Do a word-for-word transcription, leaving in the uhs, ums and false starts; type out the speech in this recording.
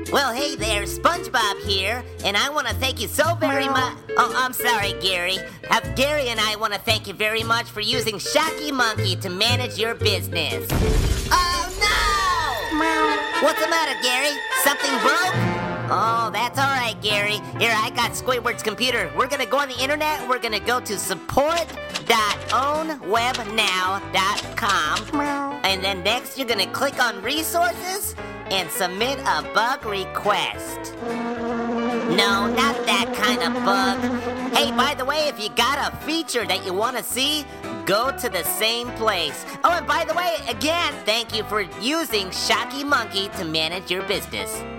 Well, hey there, SpongeBob here, and I want to thank you so very much. Oh, I'm sorry, Gary. Uh, Gary and I want to thank you very much for using Shocky Monkey to manage your business. Oh, no! What's the matter, Gary? Something broke? Oh, that's all right, Gary. Here, I got Squidward's computer. We're going to go on the internet, and we're going to go to support dot own web now dot com. And then next, you're going to click on resources and submit a bug request. No, not that kind of bug. Hey, by the way, if you got a feature that you want to see, go to the same place. Oh, and by the way, again, thank you for using Shocky Monkey to manage your business.